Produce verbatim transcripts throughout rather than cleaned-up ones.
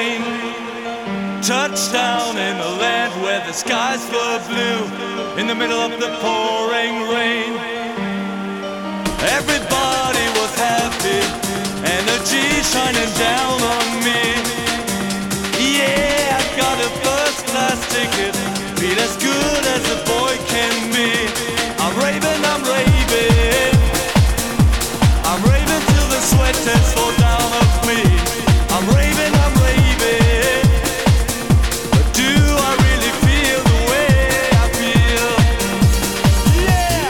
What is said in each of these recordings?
plane. Touchdown in a land where the skies were blue, in the middle of the pouring rain. Everybody was happy, energy shining down on me. Yeah, I got a first class ticket, feel as good as a boy can be. I'm raving, I'm raving, I'm raving till the sweat has fall down of me. I'm raving, I'm raving, but do I really feel the way I feel? Yeah!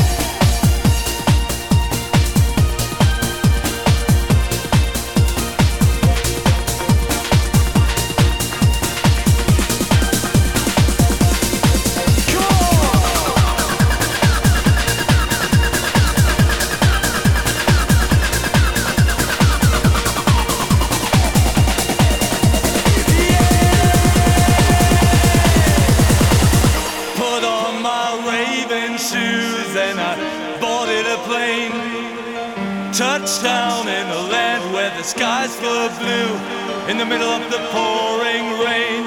Shoes and I boarded a plane. Touchdown in a land where the skies were blue, in the middle of the pouring rain.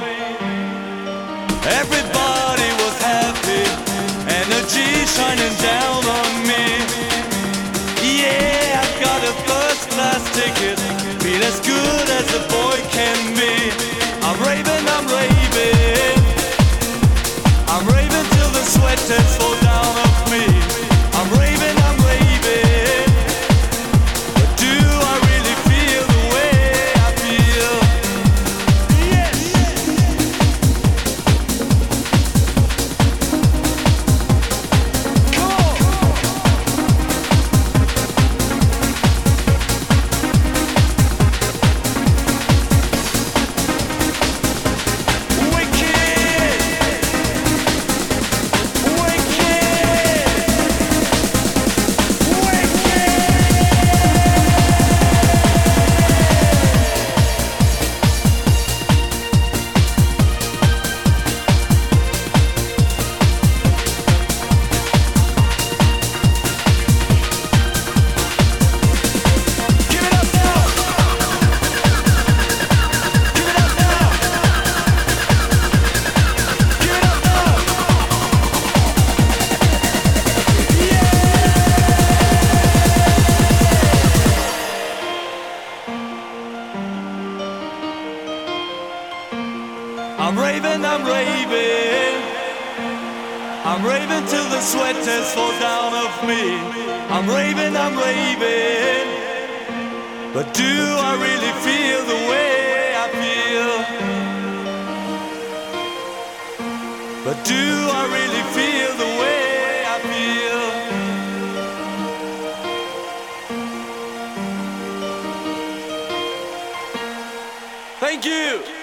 Everybody was happy, energy shining down on me. Yeah, I got a first class ticket, feel as good as a boy can be. I'm raving, I'm raving, I'm raving till the sweat has fall down of me. I'm raving, I'm raving, but do I really feel the way I feel? Yes! I'm raving, I'm raving, I'm raving till the sweat has fall down of me. I'm raving, I'm raving, but do I really feel the way I feel? But do I really feel the way I feel? Thank you!